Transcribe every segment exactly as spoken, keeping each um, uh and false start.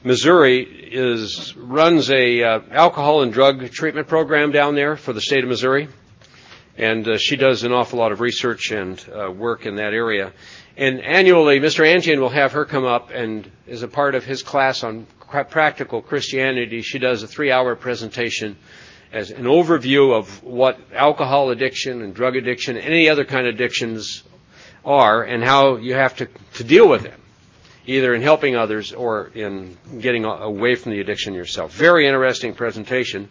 Missouri is runs a uh, alcohol and drug treatment program down there for the state of Missouri, and uh, she does an awful lot of research and uh, work in that area. And annually, Mister Angian will have her come up, and as a part of his class on practical Christianity, she does a three-hour presentation as an overview of what alcohol addiction and drug addiction and any other kind of addictions are and how you have to, to deal with them, either in helping others or in getting away from the addiction yourself. Very interesting presentation.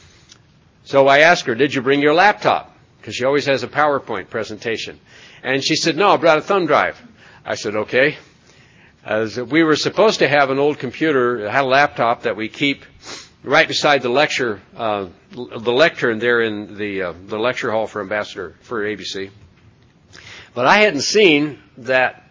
So I asked her, did you bring your laptop? Because she always has a PowerPoint presentation. And she said, no, I brought a thumb drive. I said, okay. As we were supposed to have an old computer, had a laptop that we keep right beside the lecture, uh, the lectern there in the uh, the lecture hall for Ambassador for A B C. But I hadn't seen that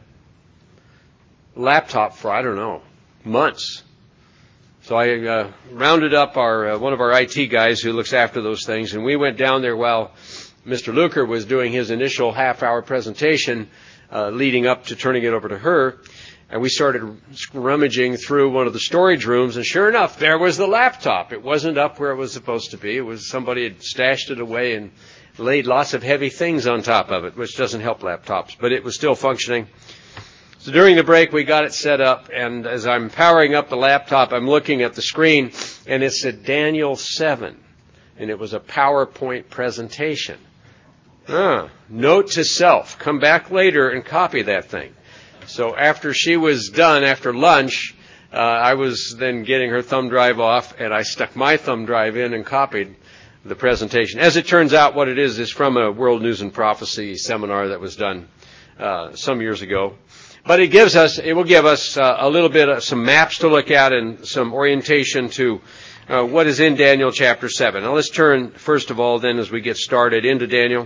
laptop for, I don't know, months. So I uh, rounded up our uh, one of our I T guys who looks after those things, and we went down there while Mister Luker was doing his initial half-hour presentation uh, leading up to turning it over to her. And we started rummaging through one of the storage rooms, and sure enough, there was the laptop. It wasn't up where it was supposed to be. It was somebody had stashed it away and laid lots of heavy things on top of it, which doesn't help laptops, but it was still functioning. So during the break, we got it set up, and as I'm powering up the laptop, I'm looking at the screen, and it said Daniel seven, and it was a PowerPoint presentation. Ah, note to self, come back later and copy that thing. So after she was done, after lunch, uh, I was then getting her thumb drive off, and I stuck my thumb drive in and copied the presentation. As it turns out, what it is is from a World News and Prophecy seminar that was done uh, some years ago. But it gives us, it will give us uh, a little bit of some maps to look at and some orientation to uh, what is in Daniel chapter seven. Now let's turn, first of all, then, as we get started into Daniel.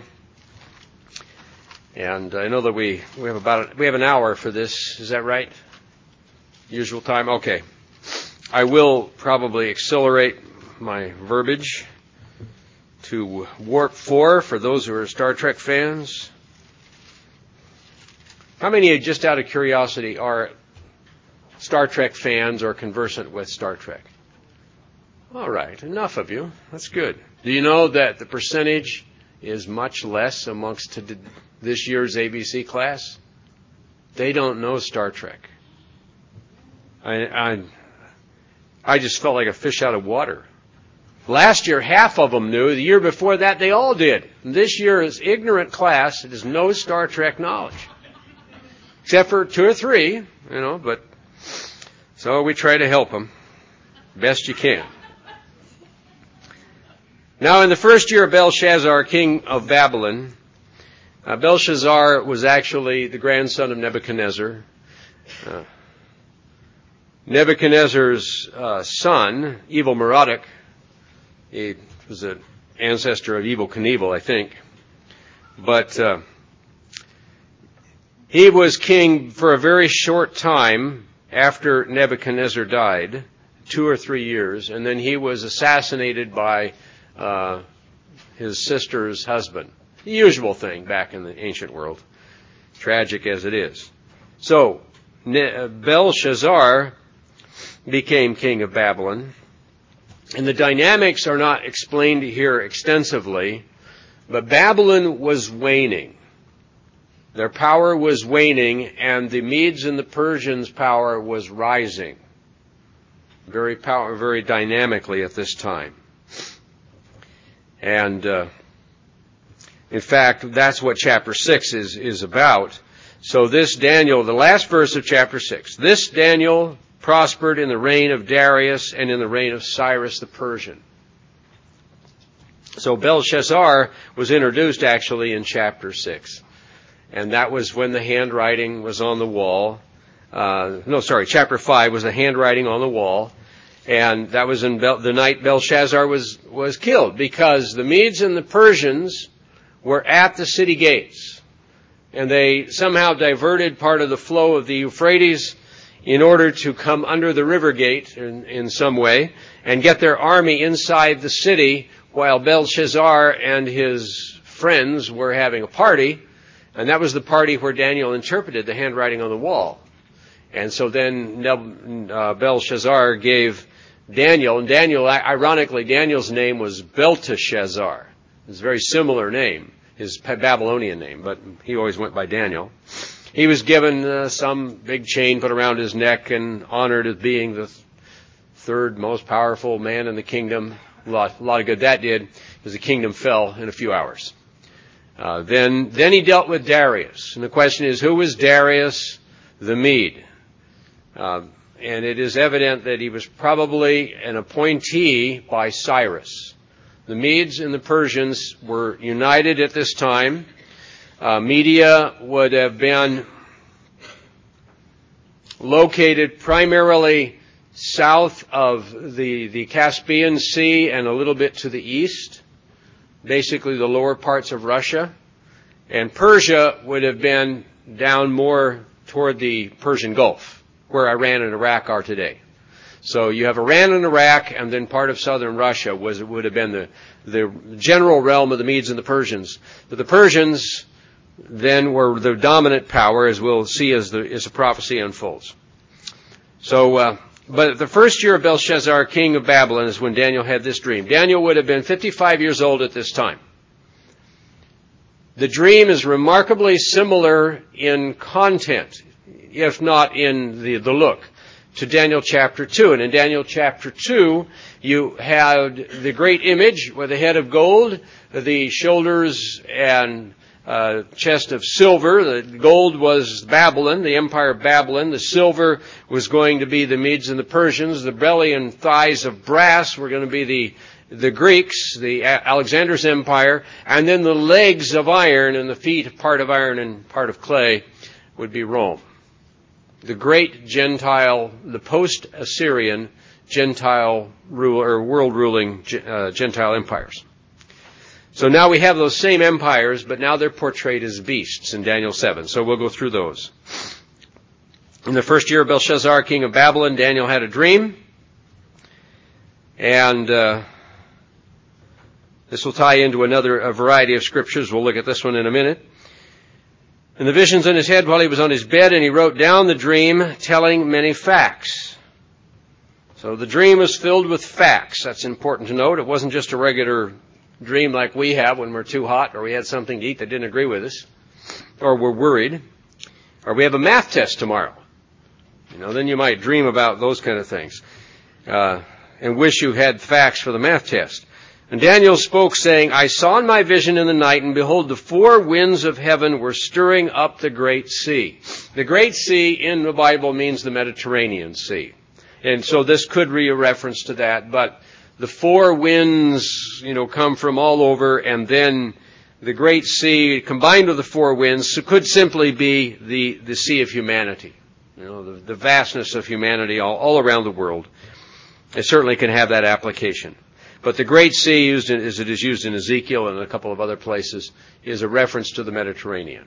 And I know that we, we have about, a, we have an hour for this. Is that right? Usual time? Okay. I will probably accelerate my verbiage to warp four for those who are Star Trek fans. How many, just out of curiosity, are Star Trek fans or conversant with Star Trek? All right. Enough of you. That's good. Do you know that the percentage is much less amongst this year's A B C class? They don't know Star Trek. I, I, I just felt like a fish out of water. Last year, half of them knew. The year before that, they all did. This year is ignorant class. It is no Star Trek knowledge. Except for two or three, you know, but so we try to help them best you can. Now, in the first year of Belshazzar, king of Babylon, uh, Belshazzar was actually the grandson of Nebuchadnezzar. Uh, Nebuchadnezzar's uh, son, Evil Merodach, he was an ancestor of Evel Knievel, I think. But uh, he was king for a very short time after Nebuchadnezzar died, two or three years, and then he was assassinated by uh, his sister's husband. The usual thing back in the ancient world, tragic as it is. So, Belshazzar became king of Babylon. And the dynamics are not explained here extensively, but Babylon was waning. Their power was waning, and the Medes and the Persians' power was rising very power, very dynamically at this time. And uh, in fact, that's what chapter six is, is about. So this Daniel, the last verse of chapter six, this Daniel prospered in the reign of Darius and in the reign of Cyrus the Persian. So Belshazzar was introduced actually in chapter six. And that was when the handwriting was on the wall. Uh, no, sorry, chapter five was the handwriting on the wall. And that was in Bel- the night Belshazzar was, was killed, because the Medes and the Persians were at the city gates. And they somehow diverted part of the flow of the Euphrates in order to come under the river gate in, in some way and get their army inside the city while Belshazzar and his friends were having a party. And that was the party where Daniel interpreted the handwriting on the wall. And so then uh, Belshazzar gave Daniel, and Daniel, ironically, Daniel's name was Belteshazzar. It's a very similar name, his Babylonian name, but he always went by Daniel. He was given uh, some big chain put around his neck and honored as being the third most powerful man in the kingdom. A lot, a lot of good that did, because the kingdom fell in a few hours. Uh, then, then he dealt with Darius. And the question is, who was Darius the Mede? Uh, and it is evident that he was probably an appointee by Cyrus. The Medes and the Persians were united at this time. Uh, Media would have been located primarily south of the, the Caspian Sea and a little bit to the east, basically the lower parts of Russia. And Persia would have been down more toward the Persian Gulf, where Iran and Iraq are today. So you have Iran and Iraq, and then part of southern Russia was would have been the, the general realm of the Medes and the Persians. But the Persians then were the dominant power, as we'll see as the, as the prophecy unfolds. So, uh, but the first year of Belshazzar, king of Babylon, is when Daniel had this dream. Daniel would have been fifty-five years old at this time. The dream is remarkably similar in content, if not in the, the look, to Daniel chapter two. And in Daniel chapter two, you had the great image with the head of gold, the shoulders and uh, chest of silver. The gold was Babylon, the empire of Babylon. The silver was going to be the Medes and the Persians. The belly and thighs of brass were going to be the the Greeks, the Alexander's empire. And then the legs of iron and the feet, part of iron and part of clay, would be Rome. The great Gentile, the post-Assyrian Gentile ruler, or world-ruling uh, Gentile empires. So now we have those same empires, but now they're portrayed as beasts in Daniel seven. So we'll go through those. In the first year of Belshazzar, king of Babylon, Daniel had a dream. And uh, this will tie into another a variety of scriptures. We'll look at this one in a minute. And the visions in his head while he was on his bed, and he wrote down the dream, telling many facts. So the dream was filled with facts. That's important to note. It wasn't just a regular dream like we have when we're too hot or we had something to eat that didn't agree with us, or we're worried, or we have a math test tomorrow. You know, then you might dream about those kind of things uh, and wish you had facts for the math test. And Daniel spoke, saying, I saw in my vision in the night, and behold, the four winds of heaven were stirring up the great sea. The great sea in the Bible means the Mediterranean Sea. And so this could be a reference to that, but the four winds, you know, come from all over, and then the great sea combined with the four winds could simply be the, the sea of humanity. You know, the, the vastness of humanity all, all around the world. It certainly can have that application. But the Great Sea, used in, as it is used in Ezekiel and a couple of other places, is a reference to the Mediterranean.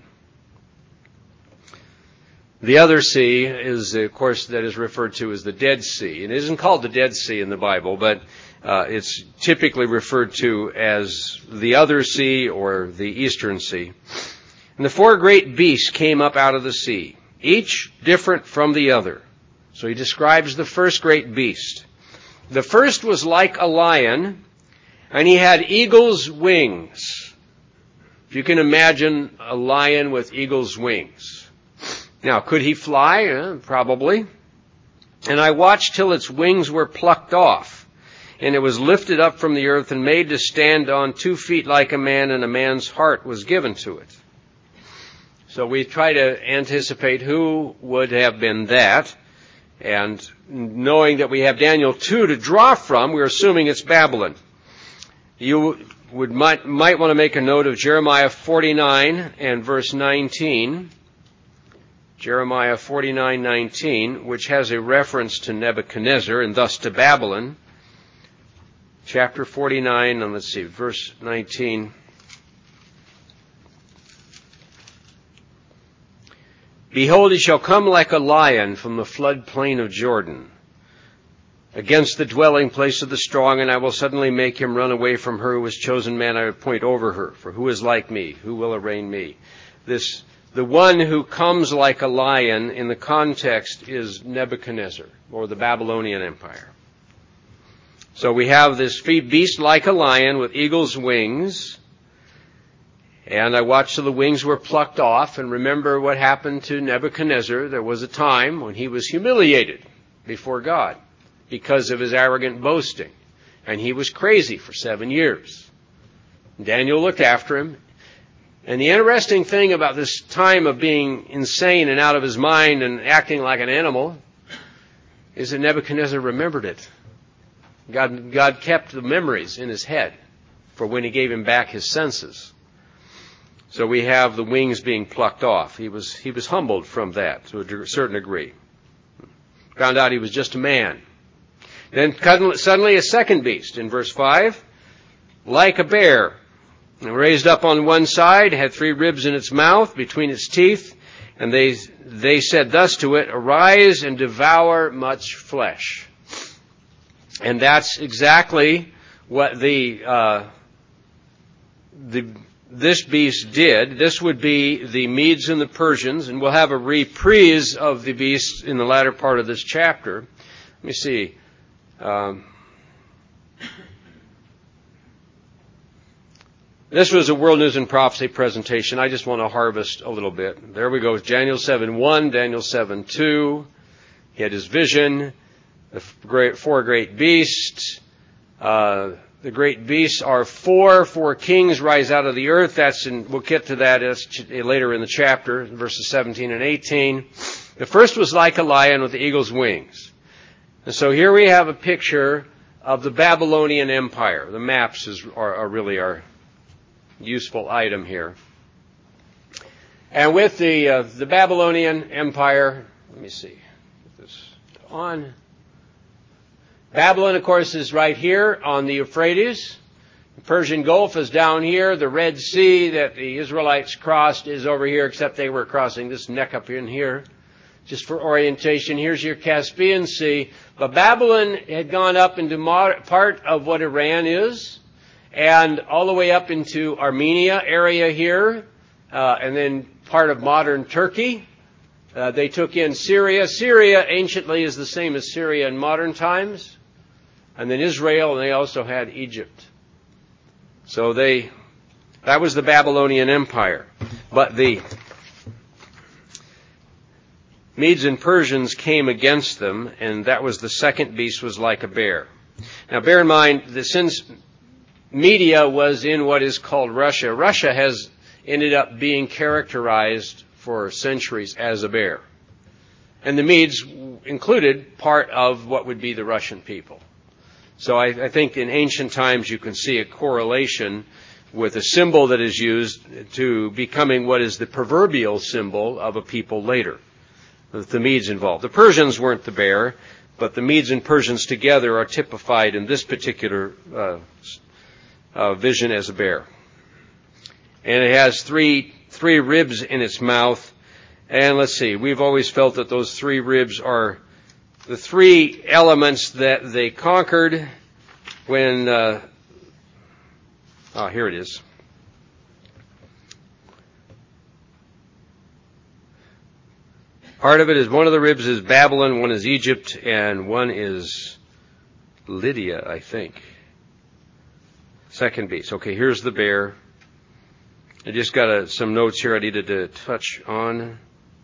The other sea is, of course, that is referred to as the Dead Sea. And it isn't called the Dead Sea in the Bible, but uh, it's typically referred to as the Other Sea or the Eastern Sea. And the four great beasts came up out of the sea, each different from the other. So he describes the first great beast. The first was like a lion, and he had eagle's wings. If you can imagine a lion with eagle's wings. Now, could he fly? Uh, probably. And I watched till its wings were plucked off, and it was lifted up from the earth and made to stand on two feet like a man, and a man's heart was given to it. So we try to anticipate who would have been that. And knowing that we have Daniel two to draw from, we're assuming it's Babylon. You would might, might want to make a note of Jeremiah forty-nine and verse nineteen. Jeremiah forty-nine nineteen, which has a reference to Nebuchadnezzar and thus to Babylon. Chapter forty-nine, and let's see, verse nineteen. Behold, he shall come like a lion from the flood plain of Jordan, against the dwelling place of the strong, and I will suddenly make him run away from her who is chosen man I appoint over her. For who is like me? Who will arraign me? This The one who comes like a lion in the context is Nebuchadnezzar, or the Babylonian Empire. So we have this beast like a lion with eagle's wings. And I watched till the wings were plucked off. And remember what happened to Nebuchadnezzar. There was a time when he was humiliated before God because of his arrogant boasting. And he was crazy for seven years. Daniel looked after him. And the interesting thing about this time of being insane and out of his mind and acting like an animal is that Nebuchadnezzar remembered it. God, God kept the memories in his head for when he gave him back his senses. So we have the wings being plucked off. He was, he was humbled from that to a certain degree. Found out he was just a man. Then suddenly a second beast in verse five, like a bear. And raised up on one side, had three ribs in its mouth, between its teeth, and they they said thus to it, arise and devour much flesh. And that's exactly what the uh, the this beast did. This would be the Medes and the Persians, and we'll have a reprise of the beast in the latter part of this chapter. Let me see. Um, This was a World News and Prophecy presentation. I just want to harvest a little bit. There we go. Daniel seven one, Daniel seven two. He had his vision. The great, four great beasts. Uh, the great beasts are four. Four kings rise out of the earth. That's in, we'll get to that as, later in the chapter, verses seventeen and eighteen. The first was like a lion with the eagle's wings. And so here we have a picture of the Babylonian Empire. The maps is, are, are really our useful item here. And with the uh, the Babylonian Empire, let me see, get this on. Babylon, of course, is right here on the Euphrates. The Persian Gulf is down here. The Red Sea that the Israelites crossed is over here, except they were crossing this neck up in here. Just for orientation, here's your Caspian Sea. But Babylon had gone up into mod- part of what Iran is, and all the way up into Armenia area here, uh, and then part of modern Turkey. Uh, they took in Syria. Syria anciently is the same as Syria in modern times. And then Israel, and they also had Egypt. So they, that was the Babylonian Empire. But the Medes and Persians came against them, and that was the second beast was like a bear. Now bear in mind that since Media was in what is called Russia. Russia has ended up being characterized for centuries as a bear. And the Medes included part of what would be the Russian people. So I, I think in ancient times you can see a correlation with a symbol that is used to becoming what is the proverbial symbol of a people later, with the Medes involved. The Persians weren't the bear, but the Medes and Persians together are typified in this particular uh, Uh, vision as a bear. And it has three three ribs in its mouth. And let's see, we've always felt that those three ribs are the three elements that they conquered when, uh, oh, here it is. Part of it is, one of the ribs is Babylon, one is Egypt, and one is Lydia, I think. Second beast. Okay, here's the bear. I just got a, some notes here I needed to touch on.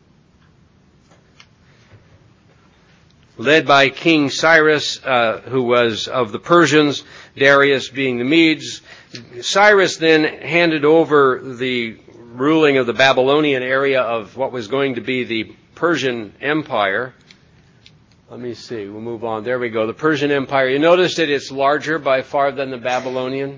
Led by King Cyrus, uh, who was of the Persians, Darius being the Medes. Cyrus then handed over the ruling of the Babylonian area of what was going to be the Persian Empire. Let me see. We'll move on. There we go. The Persian Empire. You notice that it's larger by far than the Babylonian.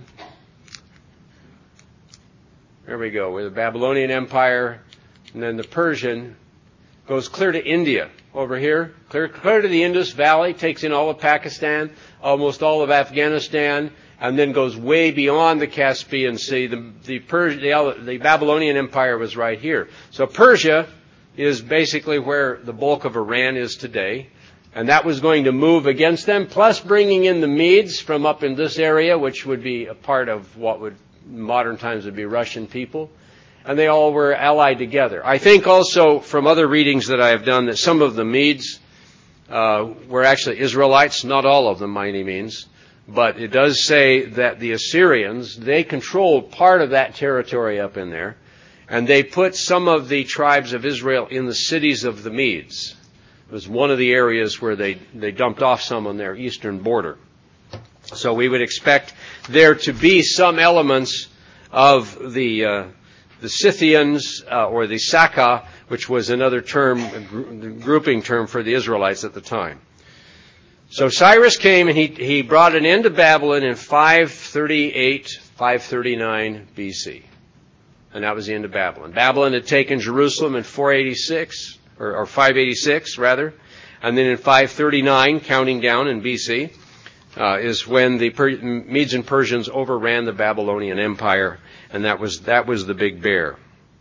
There we go. With the Babylonian Empire, and then the Persian goes clear to India over here, clear, clear to the Indus Valley, takes in all of Pakistan, almost all of Afghanistan, and then goes way beyond the Caspian Sea. The the, Pers- the, the Babylonian Empire was right here. So Persia is basically where the bulk of Iran is today. And that was going to move against them, plus bringing in the Medes from up in this area, which would be a part of what would, in modern times, would be Russian people. and they all were allied together. I think also from other readings that I have done that some of the Medes uh, were actually Israelites, not all of them by any means, but it does say that the Assyrians, they controlled part of that territory up in there, and they put some of the tribes of Israel in the cities of the Medes. It was one of the areas where they, they dumped off some on their eastern border. So we would expect there to be some elements of the uh, the Scythians uh, or the Saka, which was another term, a gr- grouping term for the Israelites at the time. So Cyrus came and he, he brought an end to Babylon in five thirty-eight, five thirty-nine B C. And that was the end of Babylon. Babylon had taken Jerusalem in four eighty-six, or, or five eighty-six rather, and then in five thirty-nine, counting down in B C, uh, is when the per- Medes and Persians overran the Babylonian Empire, and that was that was the big bear.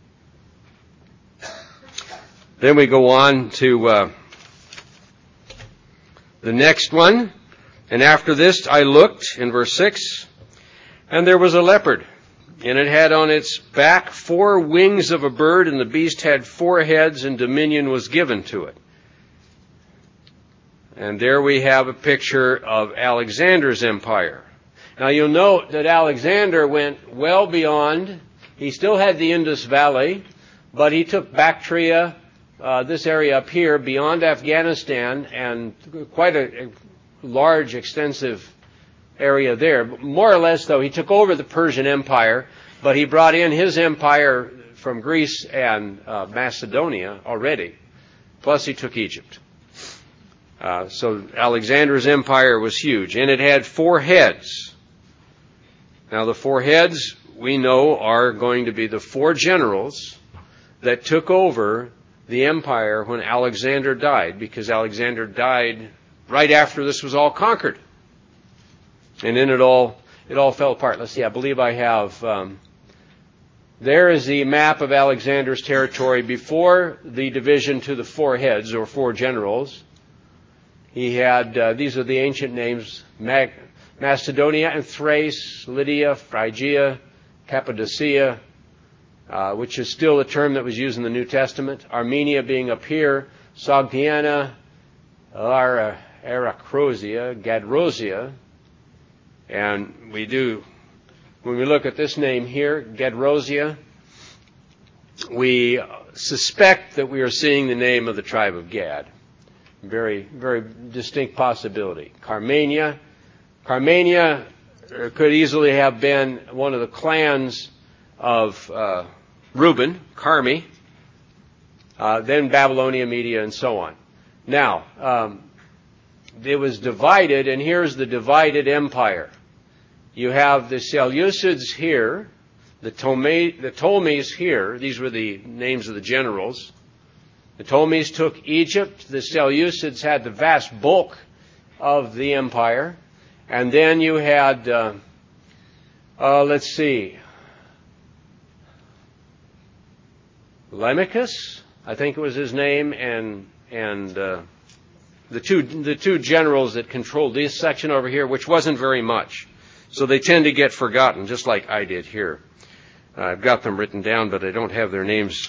Then we go on to uh, the next one. And after this I looked, in verse six, and there was a leopard, and it had on its back four wings of a bird, and the beast had four heads, and dominion was given to it. And there we have a picture of Alexander's empire. Now you'll note that Alexander went well beyond. He still had the Indus Valley, but he took Bactria, uh, this area up here, beyond Afghanistan, and quite a, a large, extensive area there. More or less, though, he took over the Persian Empire, but he brought in his empire from Greece and uh, Macedonia already. Plus he took Egypt. Uh, so Alexander's empire was huge, and it had four heads. Now the four heads, we know, are going to be the four generals that took over the empire when Alexander died, because Alexander died right after this was all conquered. And then it all it all fell apart. Let's see, I believe I have... Um, there is the map of Alexander's territory before the division to the four heads, or four generals. He had, uh, these are the ancient names, Mag- Macedonia and Thrace, Lydia, Phrygia, Cappadocia, uh, which is still a term that was used in the New Testament. Armenia being up here, Sogdiana, Ara, Aracrosia, Gadrosia. And we do, when we look at this name here, Gadrosia, we suspect that we are seeing the name of the tribe of Gad. Very, very distinct possibility. Carmania. Carmania could easily have been one of the clans of uh, Reuben, Carmi, uh, then Babylonia, Media, and so on. Now, um, it was divided, and here's the divided empire. You have the Seleucids here, the, Ptolemy, the Ptolemies here. These were the names of the generals. The Ptolemies took Egypt. The Seleucids had the vast bulk of the empire. And then you had, uh, uh, let's see, Lamachus, I think it was his name, and and uh, the two the two generals that controlled this section over here, which wasn't very much. So they tend to get forgotten, just like I did here. Uh, I've got them written down, but I don't have their names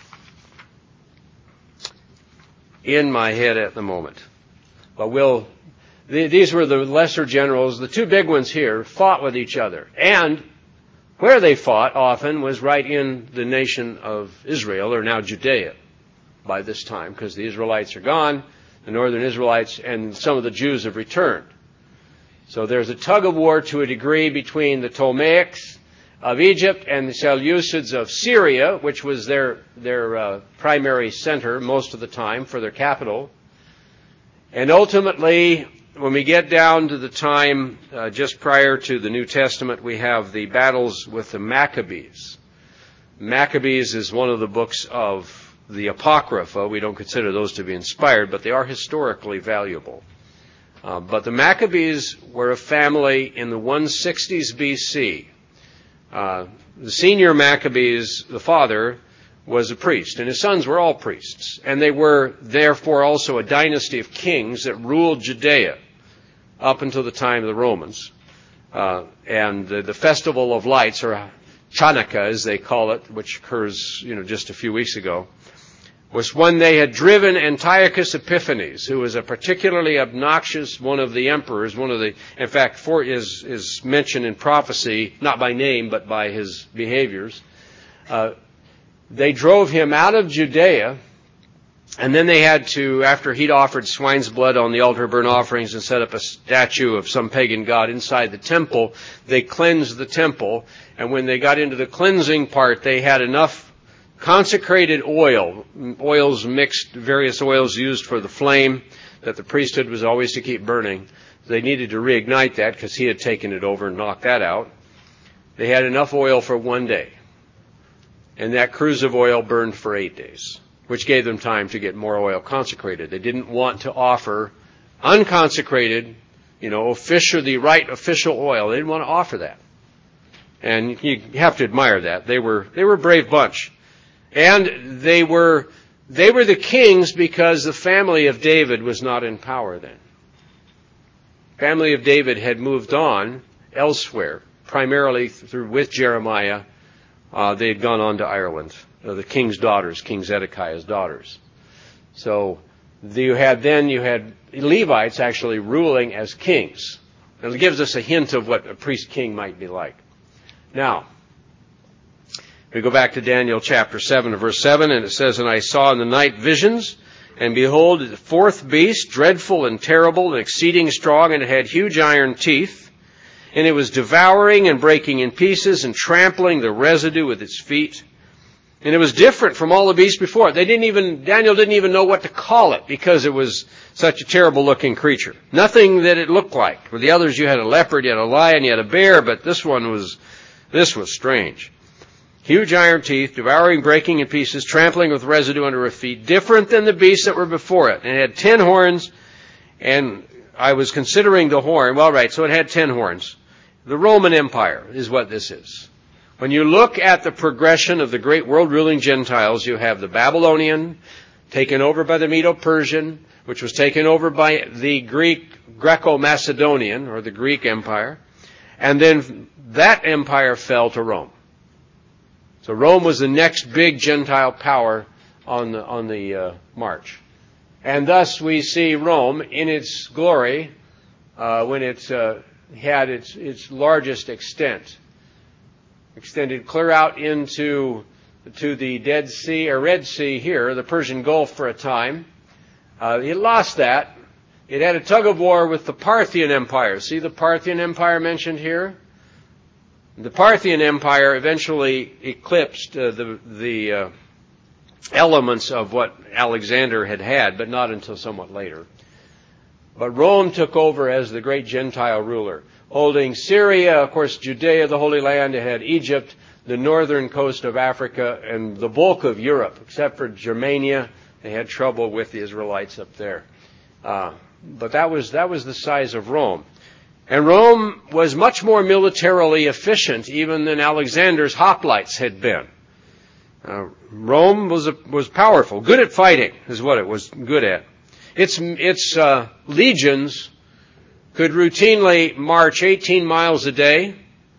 in my head at the moment. But we'll, the, these were the lesser generals. The two big ones here fought with each other. And where they fought often was right in the nation of Israel, or now Judea, by this time, because the Israelites are gone, the northern Israelites, and some of the Jews have returned. So there's a tug of war to a degree between the Ptolemaics of Egypt and the Seleucids of Syria, which was their their uh, primary center most of the time for their capital. And ultimately, when we get down to the time uh, just prior to the New Testament, we have the battles with the Maccabees. Maccabees is one of the books of the Apocrypha. We don't consider those to be inspired, but they are historically valuable. Uh, but the Maccabees were a family in the one sixties B C. Uh, the senior Maccabees, the father, was a priest, and his sons were all priests. And they were, therefore, also a dynasty of kings that ruled Judea up until the time of the Romans. Uh, and the, the Festival of Lights, or Chanukah, as they call it, which occurs, you know, just a few weeks ago, was when they had driven Antiochus Epiphanes, who was a particularly obnoxious one of the emperors, one of the, in fact, for, is, is mentioned in prophecy, not by name, but by his behaviors. Uh, they drove him out of Judea, and then they had to, after he'd offered swine's blood on the altar of burnt offerings and set up a statue of some pagan god inside the temple, they cleansed the temple, and when they got into the cleansing part, they had enough consecrated oil, oils mixed, various oils used for the flame that the priesthood was always to keep burning. They needed to reignite that because he had taken it over and knocked that out. They had enough oil for one day. And that cruse of oil burned for eight days, which gave them time to get more oil consecrated. They didn't want to offer unconsecrated, you know, official, the right official oil. They didn't want to offer that. And you have to admire that. They were, they were a brave bunch. And they were, they were the kings because the family of David was not in power then. Family of David had moved on elsewhere, primarily through, with Jeremiah. Uh, they had gone on to Ireland. Uh, the king's daughters, King Zedekiah's daughters. So you had then, you had Levites actually ruling as kings. And it gives us a hint of what a priest king might be like. Now, we go back to Daniel chapter seven, verse seven, and it says, "And I saw in the night visions, and behold, the fourth beast, dreadful and terrible and exceeding strong, and it had huge iron teeth, and it was devouring and breaking in pieces and trampling the residue with its feet. And it was different from all the beasts before it." They didn't even, Daniel didn't even know what to call it because it was such a terrible looking creature. Nothing that it looked like. For the others you had a leopard, you had a lion, you had a bear, but this one was, this was strange. Huge iron teeth, devouring, breaking in pieces, trampling with residue under its feet, different than the beasts that were before it. And it had ten horns, and I was considering the horn. Well, right, so it had ten horns. The Roman Empire is what this is. When you look at the progression of the great world-ruling Gentiles, you have the Babylonian, taken over by the Medo-Persian, which was taken over by the Greek, Greco-Macedonian, or the Greek Empire. And then that empire fell to Rome. So Rome was the next big Gentile power on the, on the uh, march. And thus we see Rome in its glory uh, when it uh, had its, its largest extent. Extended clear out into to the Dead Sea, or Red Sea here, the Persian Gulf for a time. Uh, it lost that. It had a tug of war with the Parthian Empire. See the Parthian Empire mentioned here? The Parthian Empire eventually eclipsed uh, the, the uh, elements of what Alexander had had, but not until somewhat later. But Rome took over as the great Gentile ruler, holding Syria, of course, Judea, the Holy Land. It had Egypt, the northern coast of Africa, and the bulk of Europe, except for Germania. They had trouble with the Israelites up there. Uh, but that was that was the size of Rome. And Rome was much more militarily efficient even than Alexander's hoplites had been. Uh, Rome was a, was powerful, good at fighting is what it was good at. Its its uh, legions could routinely march eighteen miles a day,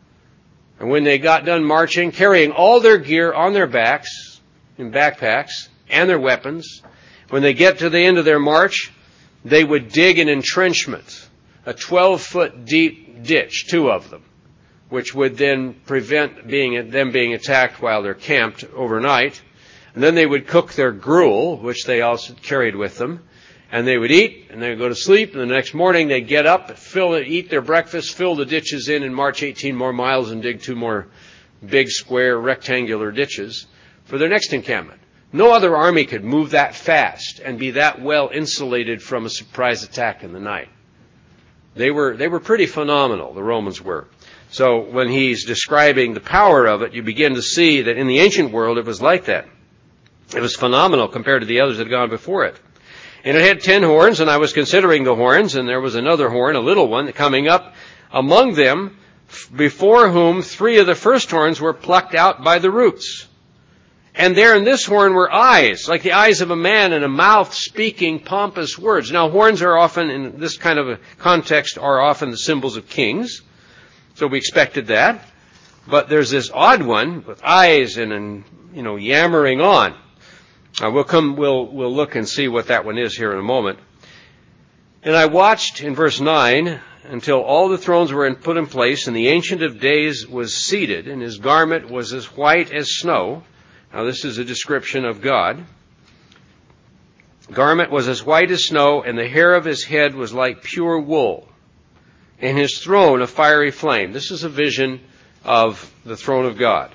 and when they got done marching, carrying all their gear on their backs in backpacks and their weapons, when they get to the end of their march, they would dig an entrenchment. A twelve-foot deep ditch, two of them, which would then prevent being, them being attacked while they're camped overnight. And then they would cook their gruel, which they also carried with them. And they would eat, and they would go to sleep. And the next morning they'd get up, fill it, eat their breakfast, fill the ditches in, and march eighteen more miles and dig two more big, square, rectangular ditches for their next encampment. No other army could move that fast and be that well insulated from a surprise attack in the night. They were, they were pretty phenomenal, the Romans were. So when he's describing the power of it, you begin to see that in the ancient world it was like that. It was phenomenal compared to the others that had gone before it. And it had ten horns, and I was considering the horns, and there was another horn, a little one, coming up among them, before whom three of the first horns were plucked out by the roots. And there in this horn were eyes, like the eyes of a man, and a mouth speaking pompous words. Now, horns are often, in this kind of a context, are often the symbols of kings. So we expected that. But there's this odd one with eyes and, and you know, yammering on. Uh, we'll come, we'll, we'll look and see what that one is here in a moment. And I watched in verse nine until all the thrones were in, put in place, and the Ancient of Days was seated, and his garment was as white as snow. Now this is a description of God. Garment was as white as snow, and the hair of his head was like pure wool, and his throne a fiery flame. This is a vision of the throne of God.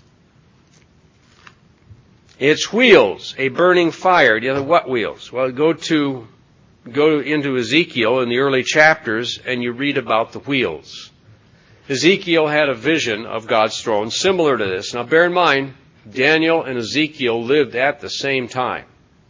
Its wheels, a burning fire. The other what wheels? Well, go to, go into Ezekiel in the early chapters and you read about the wheels. Ezekiel had a vision of God's throne similar to this. Now bear in mind, Daniel and Ezekiel lived at the same time.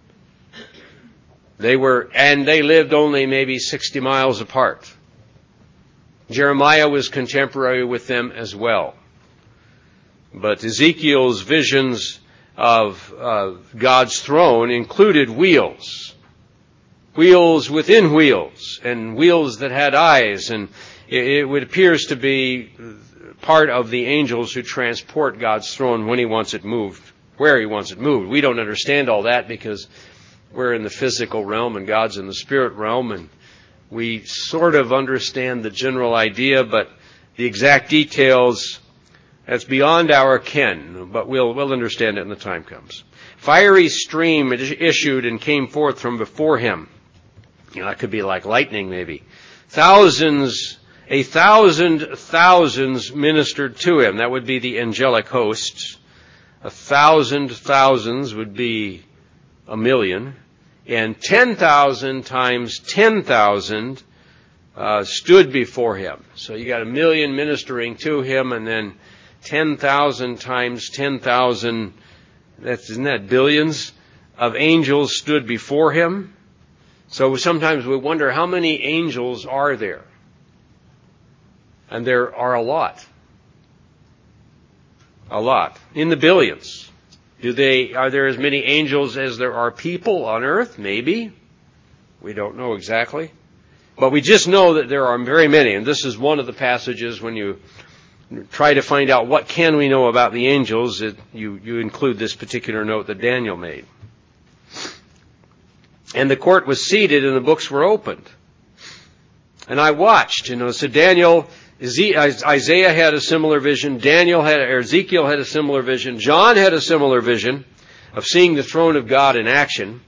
They were, and they lived only maybe sixty miles apart. Jeremiah was contemporary with them as well. But Ezekiel's visions of uh, God's throne included wheels. Wheels within wheels, and wheels that had eyes, and it, it appears to be part of the angels who transport God's throne when he wants it moved, where he wants it moved. We don't understand all that because we're in the physical realm and God's in the spirit realm, and we sort of understand the general idea, but the exact details, that's beyond our ken, but we'll, we'll understand it when the time comes. Fiery stream issued and came forth from before him. You know, that could be like lightning maybe. Thousands, a thousand thousands ministered to him. That would be the angelic hosts. A thousand thousands would be a million. And ten thousand times ten thousand uh, stood before him. So you got a million ministering to him, and then ten thousand times ten thousand, that's, isn't that billions, of angels stood before him. So sometimes we wonder how many angels are there? And there are a lot. A lot. In the billions. Do they, are there as many angels as there are people on earth? Maybe. We don't know exactly. But we just know that there are very many. And this is one of the passages when you try to find out what can we know about the angels, it, you, you include this particular note that Daniel made. And the court was seated and the books were opened. And I watched, you know, so Daniel, Isaiah had a similar vision, Daniel had, or Ezekiel had a similar vision, John had a similar vision of seeing the throne of God in action.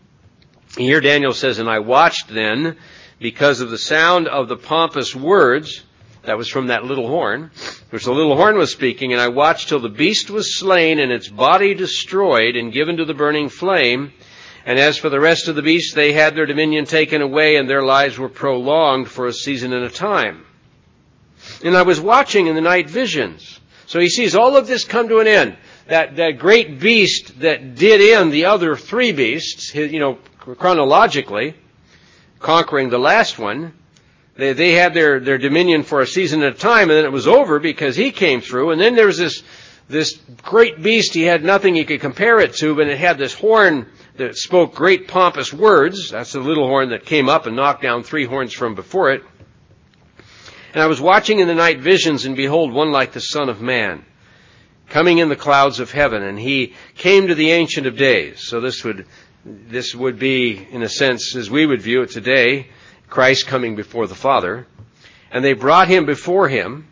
And here Daniel says, and I watched then because of the sound of the pompous words, that was from that little horn, which the little horn was speaking, and I watched till the beast was slain and its body destroyed and given to the burning flame. And as for the rest of the beasts, they had their dominion taken away and their lives were prolonged for a season and a time. And I was watching in the night visions. So he sees all of this come to an end. That, that great beast that did end the other three beasts, you know, chronologically, conquering the last one, They, they had their, their dominion for a season at a time, and then it was over because he came through. And then there was this, this great beast. He had nothing he could compare it to, but it had this horn that spoke great pompous words. That's the little horn that came up and knocked down three horns from before it. And I was watching in the night visions, and behold, one like the Son of Man, coming in the clouds of heaven. And he came to the Ancient of Days. So this would, this would be, in a sense, as we would view it today, Christ coming before the Father. And they brought him before him,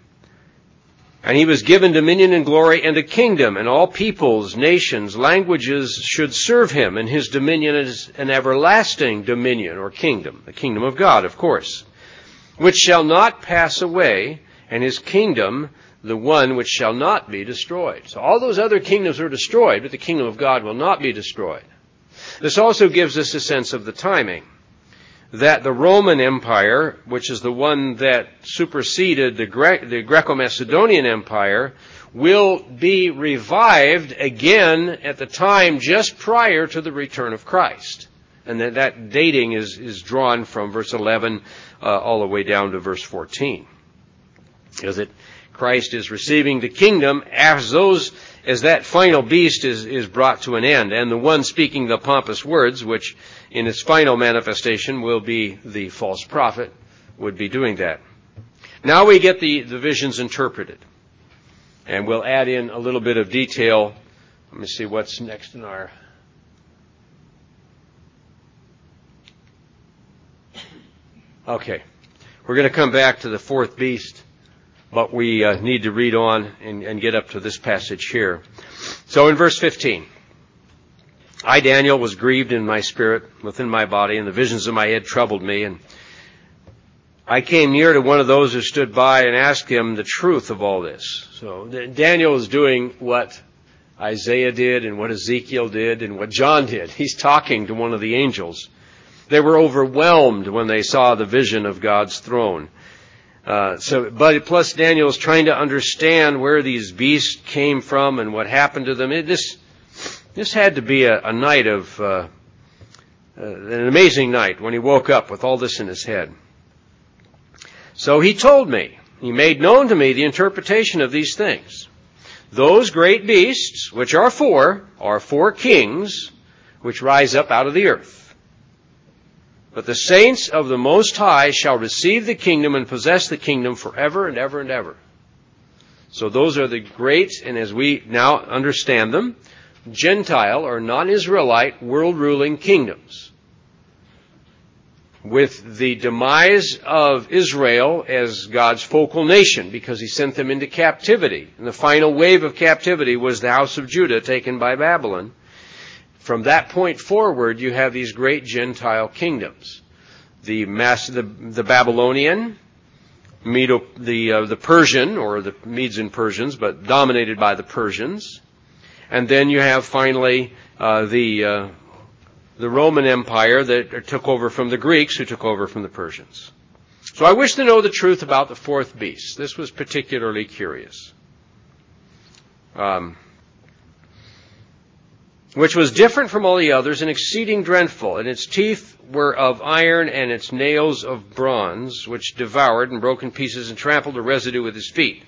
and he was given dominion and glory and a kingdom, and all peoples, nations, languages should serve him, and his dominion is an everlasting dominion or kingdom, the kingdom of God, of course, which shall not pass away, and his kingdom the one which shall not be destroyed. So all those other kingdoms are destroyed, but the kingdom of God will not be destroyed. This also gives us a sense of the timing. That the Roman Empire, which is the one that superseded the, Gre- the Greco-Macedonian Empire, will be revived again at the time just prior to the return of Christ. And that, that dating is, is drawn from verse eleven uh, all the way down to verse fourteen. Because it, Christ is receiving the kingdom as those, as that final beast is, is brought to an end. And the one speaking the pompous words, which in its final manifestation will be the false prophet, would be doing that. Now we get the, the visions interpreted. And we'll add in a little bit of detail. Let me see what's next in our... Okay. We're going to come back to the fourth beast, but we uh, need to read on and, and get up to this passage here. So in verse fifteen, I, Daniel, was grieved in my spirit within my body, and the visions of my head troubled me. And I came near to one of those who stood by and asked him the truth of all this. So Daniel is doing what Isaiah did and what Ezekiel did and what John did. He's talking to one of the angels. They were overwhelmed when they saw the vision of God's throne. Uh, so, but plus Daniel is trying to understand where these beasts came from and what happened to them. It, this, this had to be a, a night of, uh, uh, an amazing night when he woke up with all this in his head. So he told me, he made known to me the interpretation of these things. Those great beasts, which are four, are four kings, which rise up out of the earth. But the saints of the Most High shall receive the kingdom and possess the kingdom forever and ever and ever. So those are the great, and as we now understand them, Gentile or non-Israelite world-ruling kingdoms. With the demise of Israel as God's focal nation, because he sent them into captivity. And the final wave of captivity was the house of Judah taken by Babylon. From that point forward, you have these great Gentile kingdoms. The Mass, the, the Babylonian, Medo, the, uh, the Persian, or the Medes and Persians, but dominated by the Persians. And then you have finally uh, the uh, the Roman Empire that took over from the Greeks, who took over from the Persians. So I wish to know the truth about the fourth beast. This was particularly curious. Um, which was different from all the others and exceeding dreadful. And its teeth were of iron and its nails of bronze, which devoured and broke in pieces and trampled the residue with his feet.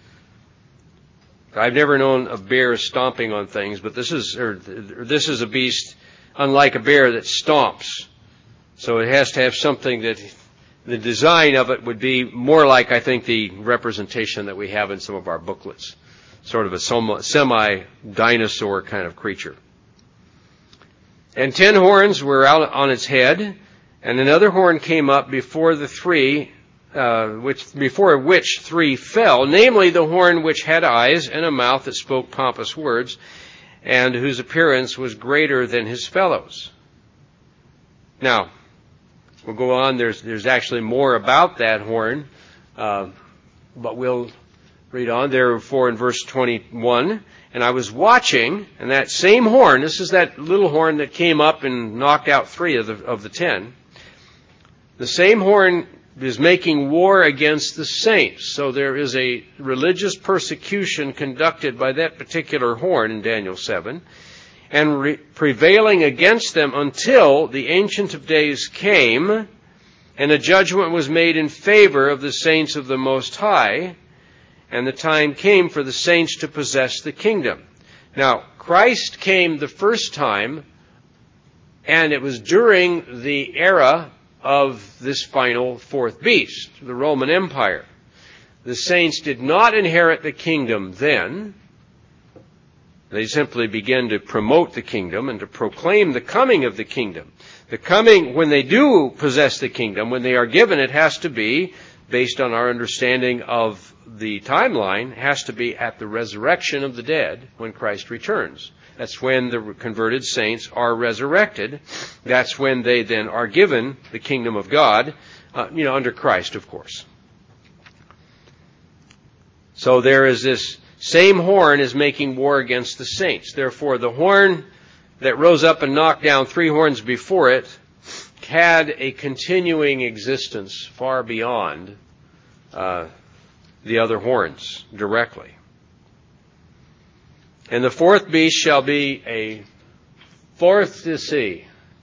I've never known of bears stomping on things, but this is, or this is a beast unlike a bear that stomps. So it has to have something that, the design of it would be more like, I think, the representation that we have in some of our booklets. Sort of a semi-dinosaur kind of creature. And ten horns were out on its head, and another horn came up before the three, uh, which before which three fell, namely the horn which had eyes and a mouth that spoke pompous words, and whose appearance was greater than his fellows. Now, we'll go on. There's there's actually more about that horn, uh, but we'll read on. Therefore, in verse twenty-one, and I was watching, and that same horn, this is that little horn that came up and knocked out three of the, of the ten. The same horn is making war against the saints. So there is a religious persecution conducted by that particular horn in Daniel seven, and re- prevailing against them until the Ancient of Days came, and a judgment was made in favor of the saints of the Most High, and the time came for the saints to possess the kingdom. Now, Christ came the first time, and it was during the era of this final fourth beast, the Roman Empire. The saints did not inherit the kingdom then. They simply began to promote the kingdom and to proclaim the coming of the kingdom. The coming, when they do possess the kingdom, when they are given it, has to be, based on our understanding of the timeline, has to be at the resurrection of the dead when Christ returns. That's when the converted saints are resurrected. That's when they then are given the kingdom of God, uh, you know, under Christ, of course. So there is this same horn is making war against the saints. Therefore, the horn that rose up and knocked down three horns before it had a continuing existence far beyond uh, the other horns directly. And the fourth beast shall be a fourth to see.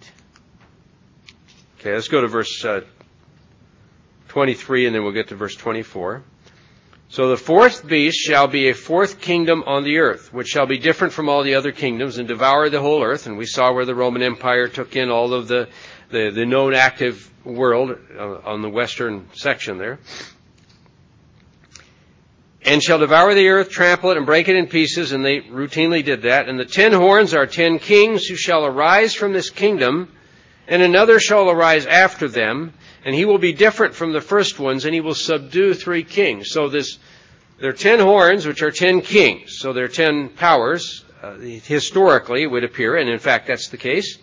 Okay, let's go to verse uh, twenty-three, and then we'll get to verse twenty-four. So the fourth beast shall be a fourth kingdom on the earth, which shall be different from all the other kingdoms, and devour the whole earth. And we saw where the Roman Empire took in all of the, the, the known active world uh, on the western section there. and shall devour the earth, trample it, and break it in pieces, and they routinely did that. And the ten horns are ten kings who shall arise from this kingdom, and another shall arise after them, and he will be different from the first ones, and he will subdue three kings. So this, there are ten horns, which are ten kings. So there are ten powers. Uh, historically, it would appear, and in fact that's the case.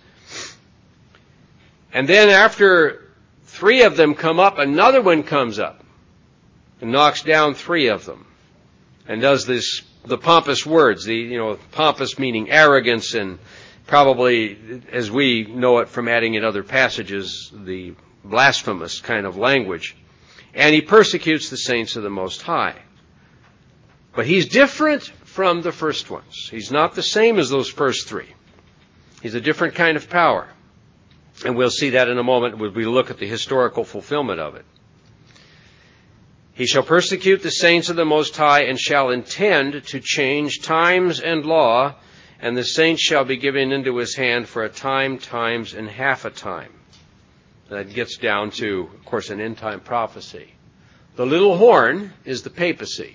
And then after three of them come up, another one comes up and knocks down three of them. And does this, the pompous words, the, you know, pompous meaning arrogance, and probably, as we know it from adding in other passages, the blasphemous kind of language. And he persecutes the saints of the Most High. But he's different from the first ones. He's not the same as those first three. He's a different kind of power. And we'll see that in a moment when we look at the historical fulfillment of it. He shall persecute the saints of the Most High, and shall intend to change times and law, and the saints shall be given into his hand for a time, times, and half a time. That gets down to, of course, an end-time prophecy. The little horn is the papacy.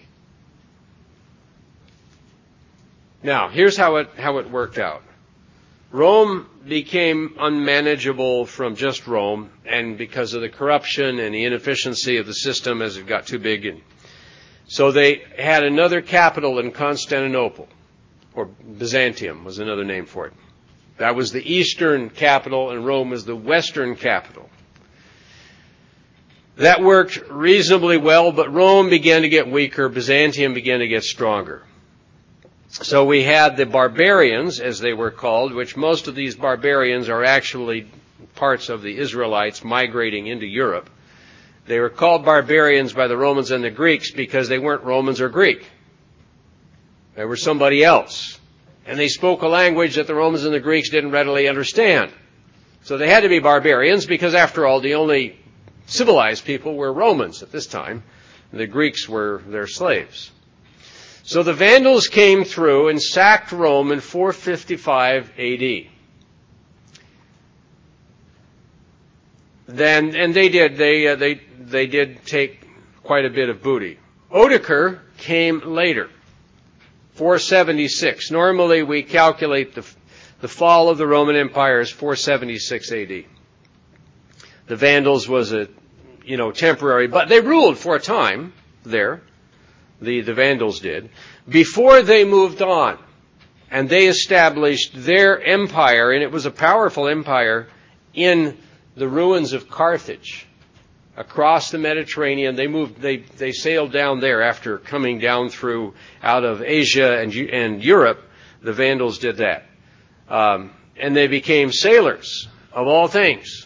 Now, here's how it, how it worked out. Rome became unmanageable from just Rome, and because of the corruption and the inefficiency of the system as it got too big. And so they had another capital in Constantinople, or Byzantium was another name for it. That was the eastern capital, and Rome was the western capital. That worked reasonably well, but Rome began to get weaker. Byzantium began to get stronger. So we had the barbarians, as they were called, which most of these barbarians are actually parts of the Israelites migrating into Europe. They were called barbarians by the Romans and the Greeks because they weren't Romans or Greek. They were somebody else. And they spoke a language that the Romans and the Greeks didn't readily understand. So they had to be barbarians because, after all, the only civilized people were Romans at this time. The Greeks were their slaves. So the Vandals came through and sacked Rome in four fifty-five A D. Then, and they did, they, uh, they, they did take quite a bit of booty. Odoacer came later, four seventy-six. Normally we calculate the, the fall of the Roman Empire as four seventy-six A D. The Vandals was a, you know, temporary, but they ruled for a time there. The, the Vandals did, before they moved on. And they established their empire, and it was a powerful empire, in the ruins of Carthage. Across the Mediterranean, they moved, they, they sailed down there after coming down through out of Asia and, and Europe. The Vandals did that. Um, and they became sailors, of all things.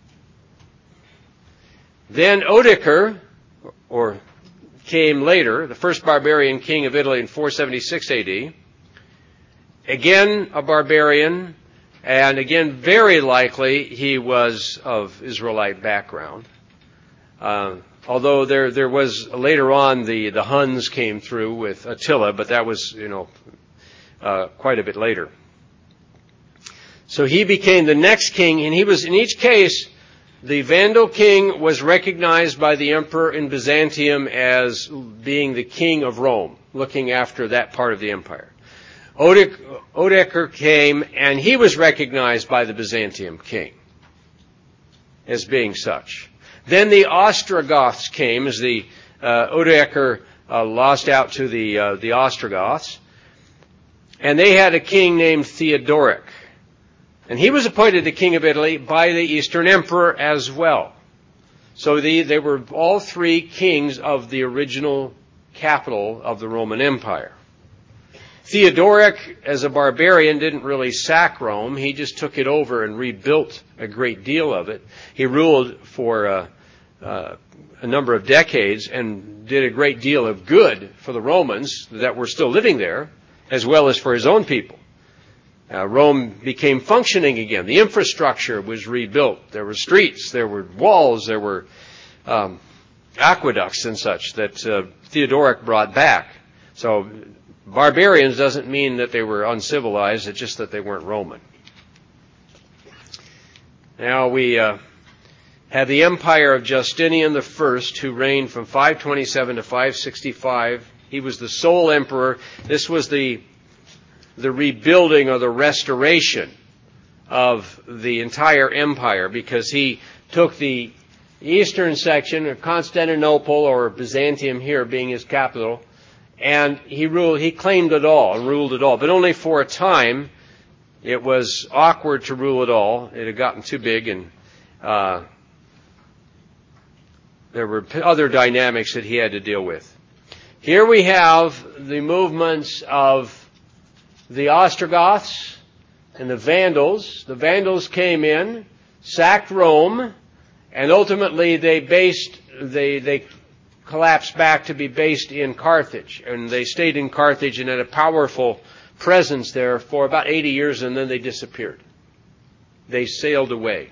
Then Odoacer, or came later, the first barbarian king of Italy in four seventy-six A D. Again, a barbarian, and again, very likely he was of Israelite background. Uh, although there there was, later on, the, the Huns came through with Attila, but that was, you know, uh, quite a bit later. So he became the next king, and he was, in each case, the Vandal king was recognized by the emperor in Byzantium as being the king of Rome, looking after that part of the empire. Odoacer came, and he was recognized by the Byzantium king as being such. Then the Ostrogoths came, as the uh, Odoacer uh, lost out to the uh, the Ostrogoths, and they had a king named Theodoric. And he was appointed the king of Italy by the Eastern Emperor as well. So the, they were all three kings of the original capital of the Roman Empire. Theodoric, as a barbarian, didn't really sack Rome. He just took it over and rebuilt a great deal of it. He ruled for uh, uh, a number of decades and did a great deal of good for the Romans that were still living there, as well as for his own people. Uh, Rome became functioning again. The infrastructure was rebuilt. There were streets, there were walls, there were um, aqueducts and such that uh, Theodoric brought back. So barbarians doesn't mean that they were uncivilized, it's just that they weren't Roman. Now we uh, have the empire of Justinian the First, who reigned from five twenty-seven to five sixty-five He was the sole emperor. This was the, the rebuilding or the restoration of the entire empire, because he took the eastern section of Constantinople, or Byzantium here being his capital, and he ruled, he claimed it all and ruled it all, but only for a time. It was awkward to rule it all. It had gotten too big, and uh, there were other dynamics that he had to deal with. Here we have the movements of the Ostrogoths and the Vandals. The Vandals came in, sacked Rome, and ultimately they based, they, they collapsed back to be based in Carthage. And they stayed in Carthage and had a powerful presence there for about eighty years, and then they disappeared. They sailed away.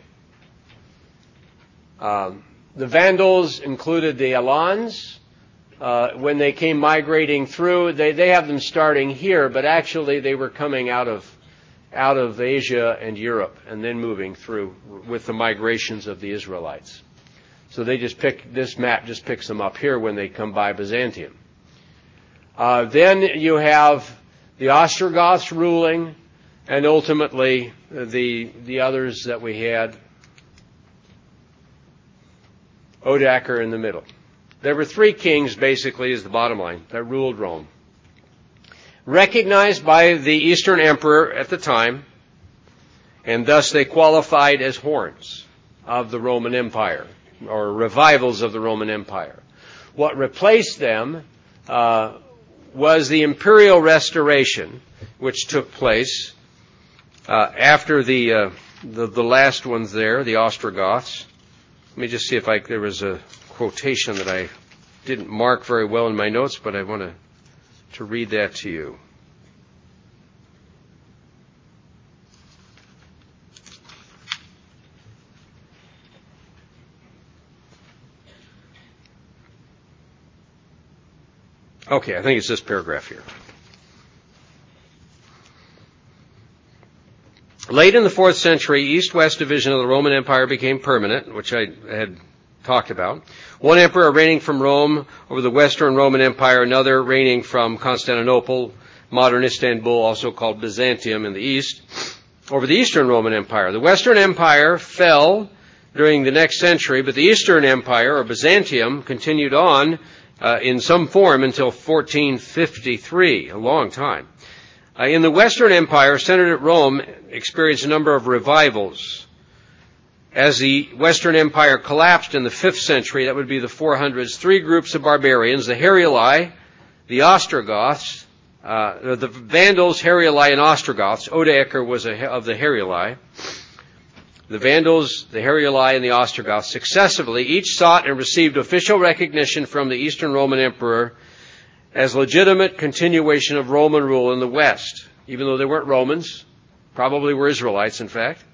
Um, the Vandals included the Alans. Uh, when they came migrating through, they, they have them starting here, but actually they were coming out of out of Asia and Europe and then moving through with the migrations of the Israelites. So they just pick, this map just picks them up here when they come by Byzantium. Uh, then you have the Ostrogoths ruling, and ultimately the the others that we had, Odoacer in the middle. There were three kings, basically, is the bottom line, that ruled Rome. Recognized by the Eastern Emperor at the time, and thus they qualified as horns of the Roman Empire, or revivals of the Roman Empire. What replaced them uh, was the imperial restoration, which took place uh, after the, uh, the the last ones there, the Ostrogoths. Let me just see if I there was a quotation that I didn't mark very well in my notes, but I want to to read that to you. Okay, I think it's this paragraph here. Late in the fourth century, east-west division of the Roman Empire became permanent, which I had talked about. One emperor reigning from Rome over the Western Roman Empire, another reigning from Constantinople, modern Istanbul, also called Byzantium in the east, over the Eastern Roman Empire. The Western Empire fell during the next century, but the Eastern Empire, or Byzantium, continued on uh, in some form until fourteen fifty-three, a long time. Uh, in the Western Empire, centered at Rome, experienced a number of revivals. As the Western Empire collapsed in the fifth century, that would be the four hundreds, three groups of barbarians, the Heruli, the Ostrogoths, uh, the Vandals, Heruli, and Ostrogoths. Odoacer was a, of the Heruli. The Vandals, the Heruli, and the Ostrogoths successively each sought and received official recognition from the Eastern Roman Emperor as legitimate continuation of Roman rule in the West, even though they weren't Romans, probably were Israelites, in fact.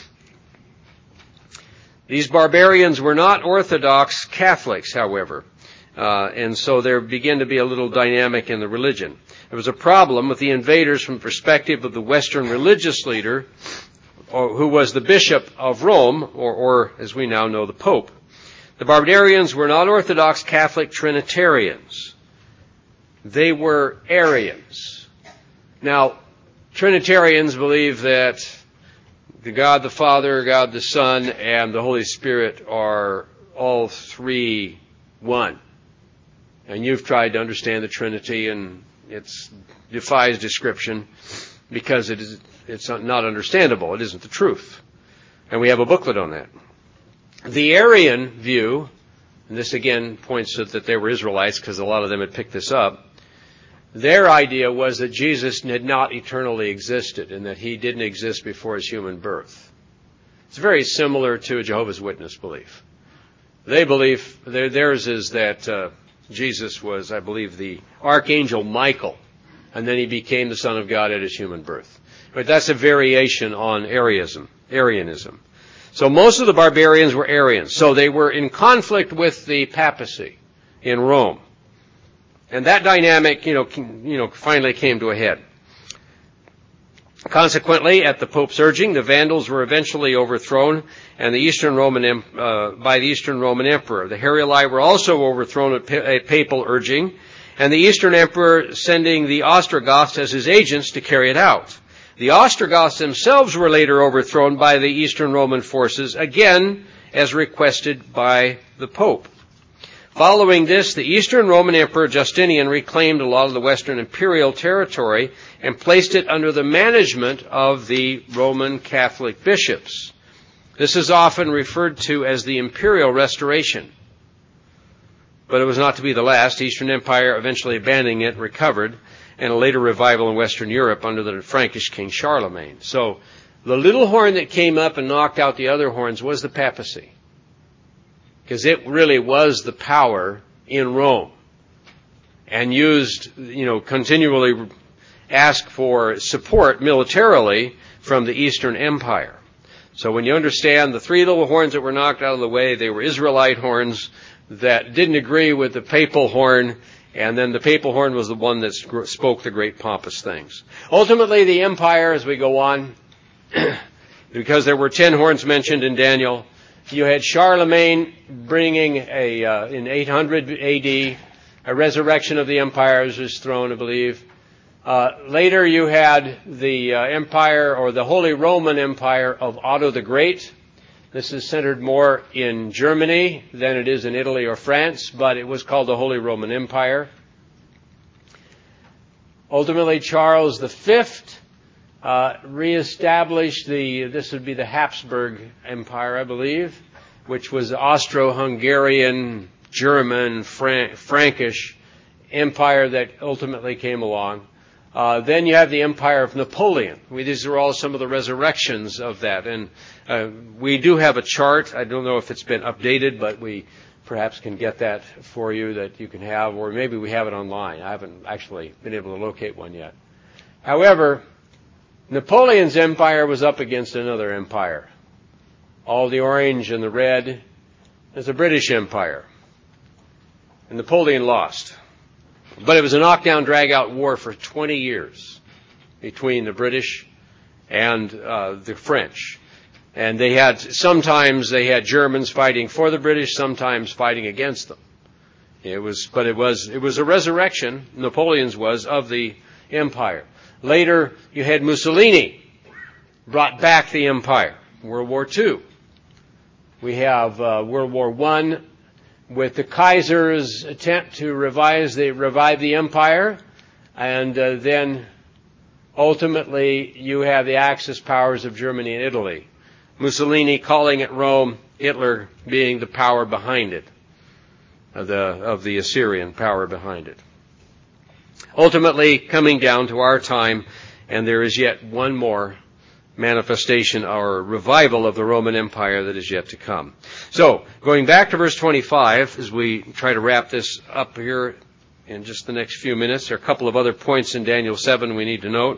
These barbarians were not Orthodox Catholics, however, uh, and so there began to be a little dynamic in the religion. There was a problem with the invaders from the perspective of the Western religious leader, or, who was the Bishop of Rome, or, or as we now know, the Pope. The barbarians were not Orthodox Catholic Trinitarians. They were Arians. Now, Trinitarians believe that the God the Father, God the Son, and the Holy Spirit are all three one. And you've tried to understand the Trinity, and it defies description because it is, it's not understandable. It isn't the truth. And we have a booklet on that. The Arian view, and this again points to that they were Israelites because a lot of them had picked this up, their idea was that Jesus had not eternally existed and that he didn't exist before his human birth. It's very similar to a Jehovah's Witness belief. They believe, theirs is that uh, Jesus was, I believe, the Archangel Michael, and then he became the Son of God at his human birth. But that's a variation on Arianism. Arianism. So most of the barbarians were Arians. So they were in conflict with the papacy in Rome. And that dynamic, you know, you know, finally came to a head. Consequently, at the Pope's urging, the Vandals were eventually overthrown, and the Eastern Roman uh, by the Eastern Roman Emperor. The Heruli were also overthrown at, pa- at papal urging, and the Eastern Emperor sending the Ostrogoths as his agents to carry it out. The Ostrogoths themselves were later overthrown by the Eastern Roman forces, again as requested by the Pope. Following this, the Eastern Roman Emperor Justinian reclaimed a lot of the Western imperial territory and placed it under the management of the Roman Catholic bishops. This is often referred to as the Imperial Restoration. But it was not to be the last. The Eastern Empire eventually abandoning it, recovered, and a later revival in Western Europe under the Frankish king Charlemagne. So the little horn that came up and knocked out the other horns was the papacy, because it really was the power in Rome and used, you know, continually asked for support militarily from the Eastern Empire. So when you understand the three little horns that were knocked out of the way, they were Israelite horns that didn't agree with the papal horn, and then the papal horn was the one that spoke the great pompous things. Ultimately, the empire, as we go on, because there were ten horns mentioned in Daniel, you had Charlemagne bringing a, uh, in eight hundred A D, a resurrection of the empire as his throne, I believe. Uh, later you had the uh, empire, or the Holy Roman Empire of Otto the Great. This is centered more in Germany than it is in Italy or France, but it was called the Holy Roman Empire. Ultimately, Charles the Fifth uh, reestablished the, this would be the Habsburg Empire, I believe, which was Austro-Hungarian, German, Fran- Frankish empire that ultimately came along. Uh, then you have the Empire of Napoleon. We, these are all some of the resurrections of that. And uh, we do have a chart. I don't know if it's been updated, but we perhaps can get that for you that you can have, or maybe we have it online. I haven't actually been able to locate one yet. However, Napoleon's empire was up against another empire. All the orange and the red is the British Empire. And Napoleon lost. But it was a knockdown, drag-out war for twenty years between the British and uh, the French. And they had, sometimes they had Germans fighting for the British, sometimes fighting against them. It was, but it was, it was a resurrection, Napoleon's was, of the empire. Later, you had Mussolini, brought back the empire. World War Two. We have uh, World War One, with the Kaiser's attempt to revise the, revive the empire, and uh, then ultimately you have the Axis powers of Germany and Italy. Mussolini calling it Rome, Hitler being the power behind it, of the, of the Assyrian power behind it. Ultimately coming down to our time, and there is yet one more manifestation or revival of the Roman Empire that is yet to come. So, going back to verse twenty-five, as we try to wrap this up here in just the next few minutes, there are a couple of other points in Daniel seven we need to note.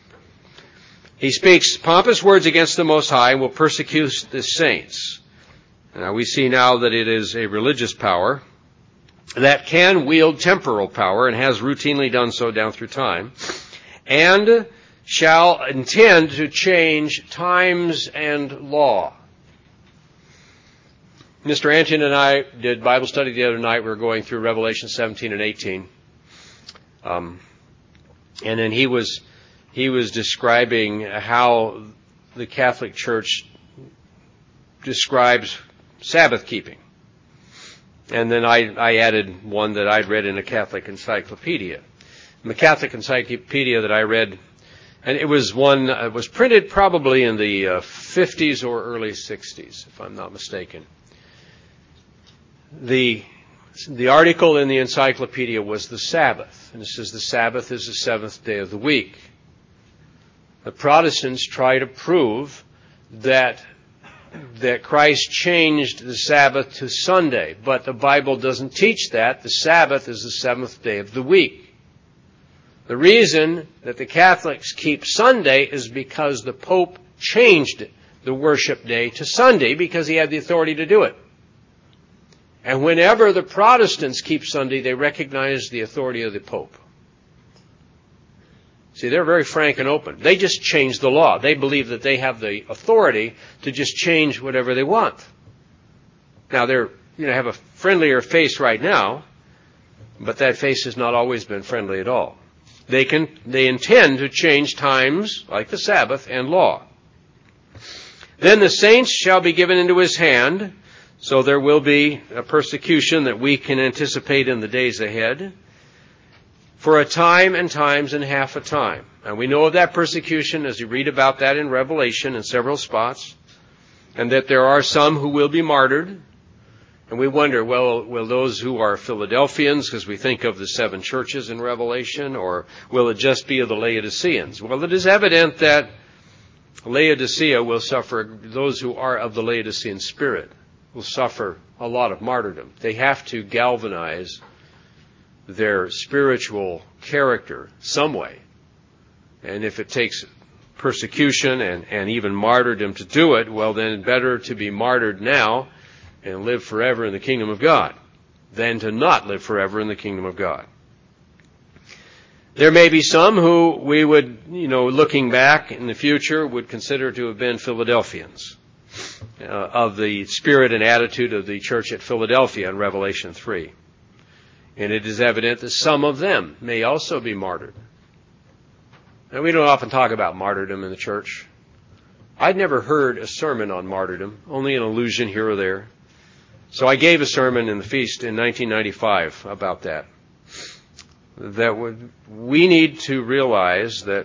He speaks pompous words against the Most High and will persecute the saints. Now, we see now that it is a religious power that can wield temporal power and has routinely done so down through time, and shall intend to change times and law. Mister Antion and I did Bible study the other night. We were going through Revelation seventeen and eighteen. Um, and then he was he was describing how the Catholic Church describes Sabbath keeping. And then I, I added one that I'd read in a Catholic encyclopedia. In the Catholic encyclopedia that I read, and it was one, it was printed probably in the uh, fifties or early sixties, if I'm not mistaken. The, the article in the encyclopedia was the Sabbath. And it says the Sabbath is the seventh day of the week. The Protestants try to prove that, that Christ changed the Sabbath to Sunday. But the Bible doesn't teach that. The Sabbath is the seventh day of the week. The reason that the Catholics keep Sunday is because the Pope changed the worship day to Sunday because he had the authority to do it. And whenever the Protestants keep Sunday, they recognize the authority of the Pope. See, they're very frank and open. They just change the law. They believe that they have the authority to just change whatever they want. Now, they're, you know, have a friendlier face right now, But that face has not always been friendly at all. They can, they intend to change times, like the Sabbath, and law. Then the saints shall be given into his hand, so there will be a persecution that we can anticipate in the days ahead, for a time and times and half a time. And we know of that persecution as you read about that in Revelation in several spots, and that there are some who will be martyred. And we wonder, well, will those who are Philadelphians, because we think of the seven churches in Revelation, or will it just be of the Laodiceans? Well, it is evident that Laodicea will suffer, those who are of the Laodicean spirit will suffer a lot of martyrdom. They have to galvanize their spiritual character some way. And if it takes persecution and, and even martyrdom to do it, well, then better to be martyred now and live forever in the kingdom of God than to not live forever in the kingdom of God. There may be some who we would, you know, looking back in the future, would consider to have been Philadelphians, uh, of the spirit and attitude of the church at Philadelphia in Revelation three. And it is evident that some of them may also be martyred. And we don't often talk about martyrdom in the church. I'd never heard a sermon on martyrdom, only an allusion here or there. So I gave a sermon in the feast in nineteen ninety-five about that. That we need to realize that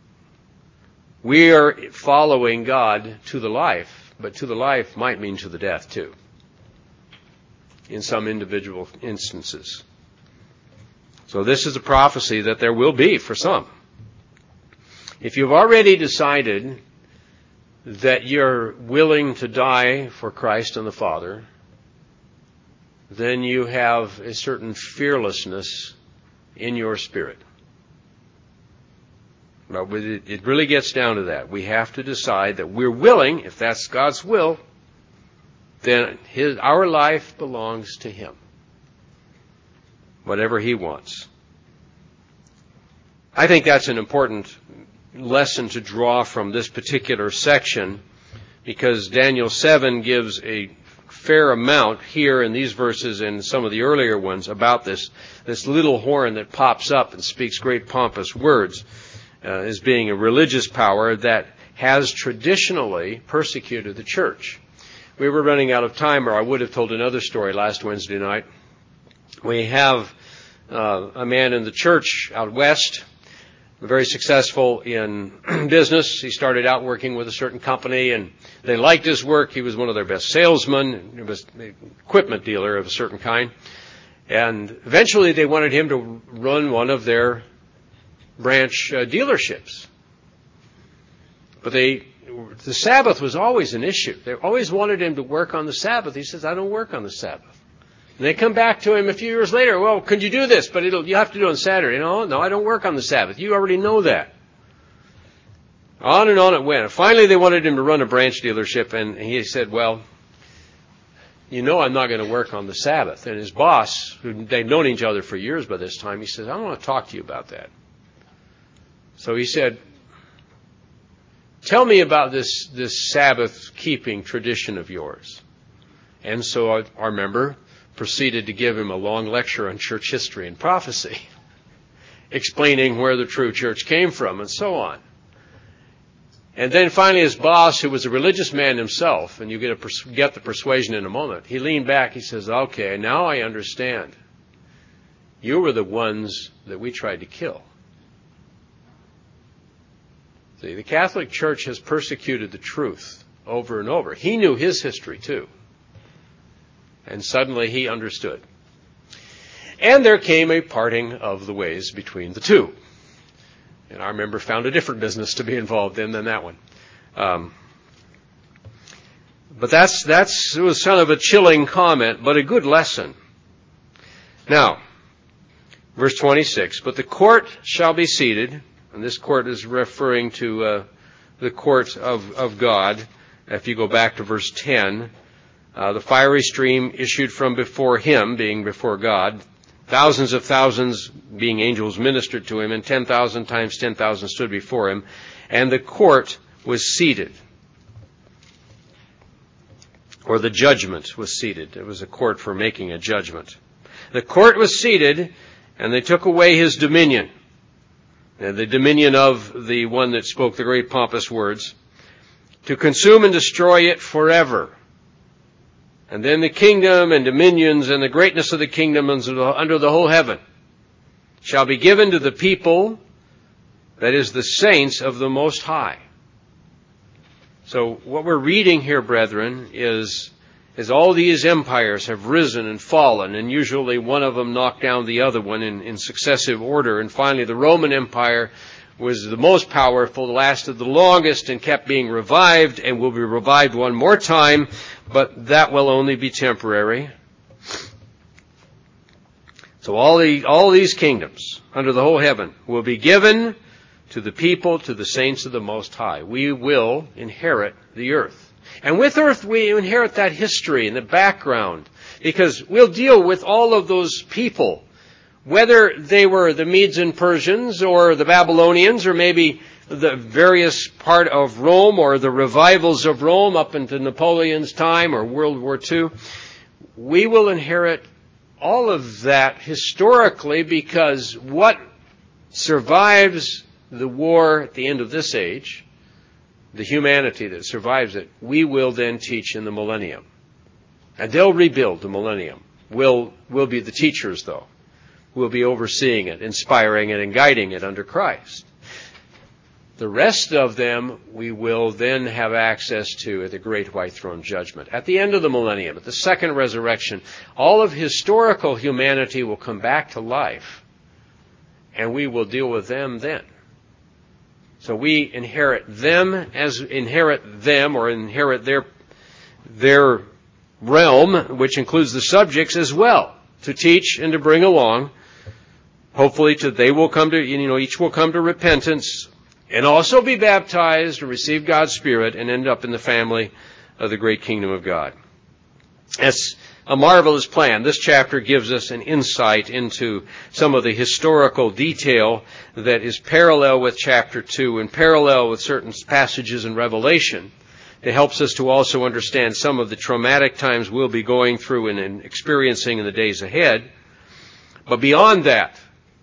we are following God to the life, but to the life might mean to the death too, in some individual instances. So this is a prophecy that there will be for some. If you've already decided that you're willing to die for Christ and the Father, then you have a certain fearlessness in your spirit. But it really gets down to that. We have to decide that we're willing, if that's God's will, then his, our life belongs to him. Whatever he wants. I think that's an important lesson to draw from this particular section, because Daniel seven gives a fair amount here in these verses and some of the earlier ones about this, this little horn that pops up and speaks great pompous words uh, as being a religious power that has traditionally persecuted the church. We were running out of time, or I would have told another story last Wednesday night. We have uh, a man in the church out west, very successful in business. He started out working with a certain company, and they liked his work. He was one of their best salesmen. He was an equipment dealer of a certain kind. And eventually they wanted him to run one of their branch uh, dealerships. But they, the Sabbath was always an issue. They always wanted him to work on the Sabbath. He says, I don't work on the Sabbath. And they come back to him a few years later. Well, could you do this? But it'll, you have to do it on Saturday. No, no, I don't work on the Sabbath. You already know that. On and on it went. Finally, they wanted him to run a branch dealership, and he said, well, you know I'm not going to work on the Sabbath. And his boss, who they'd known each other for years by this time, he says, I don't want to talk to you about that. So he said, tell me about this, this Sabbath-keeping tradition of yours. And so our, our member proceeded to give him a long lecture on church history and prophecy, explaining where the true church came from and so on. And then finally his boss, who was a religious man himself, and you get, a, get the persuasion in a moment, he leaned back, he says, okay, now I understand. You were the ones that we tried to kill. See, the Catholic Church has persecuted the truth over and over. He knew his history too. And suddenly he understood. And there came a parting of the ways between the two. And our member found a different business to be involved in than that one. Um, but that's, that's, it was kind of a chilling comment, but a good lesson. Now, verse twenty-six, but the court shall be seated, and this court is referring to uh, the court of, of God. If you go back to verse ten, uh, the fiery stream issued from before him, being before God, thousands of thousands, being angels, ministered to him, and ten thousand times ten thousand stood before him, and the court was seated. Or the judgment was seated. It was a court for making a judgment. The court was seated, and they took away his dominion, and the dominion of the one that spoke the great pompous words, to consume and destroy it forever. And then the kingdom and dominions and the greatness of the kingdom under the whole heaven shall be given to the people, that is, the saints of the Most High. So what we're reading here, brethren, is, is all these empires have risen and fallen, and usually one of them knocked down the other one in, in successive order. And finally, the Roman Empire was the most powerful, lasted the longest, and kept being revived, and will be revived one more time, but that will only be temporary. So all the, all these kingdoms under the whole heaven will be given to the people, to the saints of the Most High. We will inherit the earth. And with earth, we inherit that history and the background, because we'll deal with all of those people, whether they were the Medes and Persians or the Babylonians or maybe the various part of Rome or the revivals of Rome up into Napoleon's time or World War Two. We will inherit all of that historically, because what survives the war at the end of this age, the humanity that survives it, we will then teach in the millennium. And they'll rebuild the millennium. We'll, we'll be the teachers, though. We'll be overseeing it, inspiring it, and guiding it under Christ. The rest of them we will then have access to at the great white throne judgment. At the end of the millennium, at the second resurrection, all of historical humanity will come back to life, and we will deal with them then. So we inherit them as inherit them or inherit their their realm, which includes the subjects as well, to teach and to bring along. Hopefully, to they will come to you know each will come to repentance and also be baptized and receive God's Spirit and end up in the family of the great kingdom of God. It's a marvelous plan. This chapter gives us an insight into some of the historical detail that is parallel with chapter two and parallel with certain passages in Revelation. It helps us to also understand some of the traumatic times we'll be going through and, and experiencing in the days ahead. But beyond that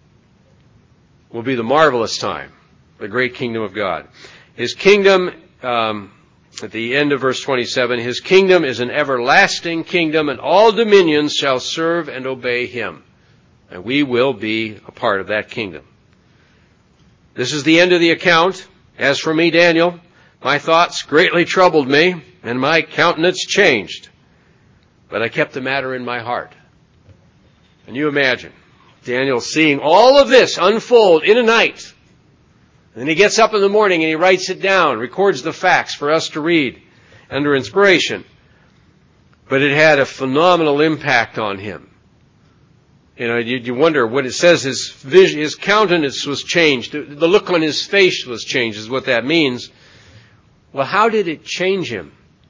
will be the marvelous time, the great kingdom of God. His kingdom, um, at the end of verse twenty-seven, his kingdom is an everlasting kingdom, and all dominions shall serve and obey him. And we will be a part of that kingdom. This is the end of the account. As for me, Daniel, my thoughts greatly troubled me, and my countenance changed. But I kept the matter in my heart. And you imagine Daniel seeing all of this unfold in a night. Then he gets up in the morning and he writes it down, records the facts for us to read under inspiration. But it had a phenomenal impact on him. You know, you, you wonder what it says. His vision, his countenance was changed. The look on his face was changed, is what that means. Well, how did it change him?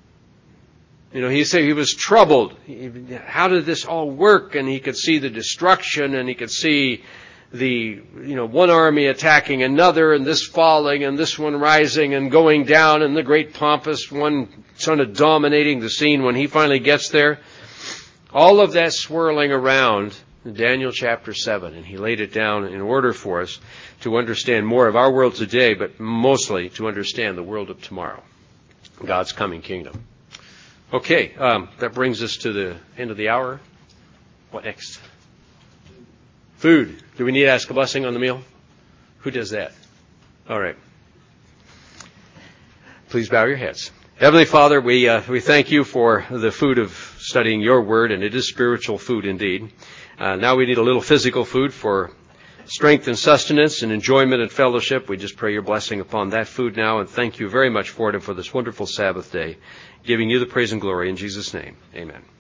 You know, he said he was troubled. How did this all work? And he could see the destruction, and he could see the, you know, one army attacking another, and this falling, and this one rising and going down, and the great pompous one sort of dominating the scene when he finally gets there. All of that swirling around in Daniel chapter seven, and he laid it down in order for us to understand more of our world today, but mostly to understand the world of tomorrow, God's coming kingdom. Okay, um, that brings us to the end of the hour. What next? Food. Do we need to ask a blessing on the meal? Who does that? All right. Please bow your heads. Heavenly Father, we uh, we thank you for the food of studying your word, and it is spiritual food indeed. Uh, now we need a little physical food for strength and sustenance and enjoyment and fellowship. We just pray your blessing upon that food now, and thank you very much for it and for this wonderful Sabbath day, giving you the praise and glory in Jesus' name. Amen.